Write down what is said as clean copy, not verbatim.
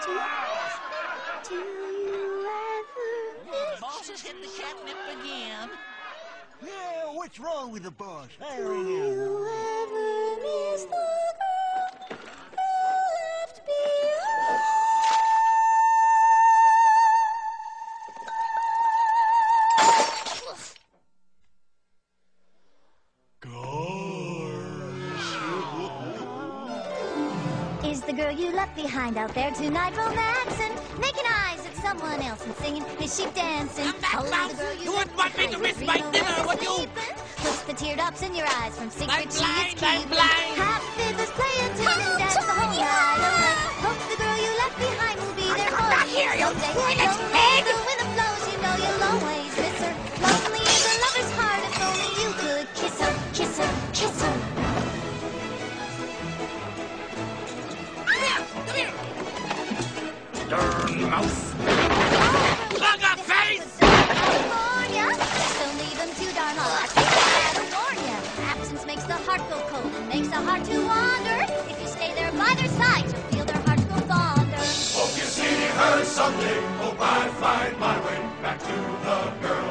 Do you ever miss? Boss has hit the catnip again. Yeah, what's wrong with the boss? I Do don't know. you ever miss the girl who left behind? Is the girl you left behind out there tonight romancing, making eyes at someone else and singing? Is she dancing? Come back, Oh, is Mouse. the girl You left wouldn't want me to behind miss my dreaming dinner, of would you? sleeping? Puts the teardrops in your eyes from secret I'm she is blind, I'm keeping. blind. Half fiddlers play a tune and dance the whole night away. Hope the girl you left behind will be there for back you here, you someday. toilet Don't head. go with the flows, you know you'll always miss her. Lonely is a lover's heart, if only you could kiss her, kiss her, kiss her. Come here. Darn mouse. Bugger face! California. Don't leave him too darn long. I think I gotta warn ya. Absence makes the heart go cold and makes the heart to wander. If you stay there by their side, you'll feel their hearts go fonder. Hope you see her someday. Hope I find my way back to the girl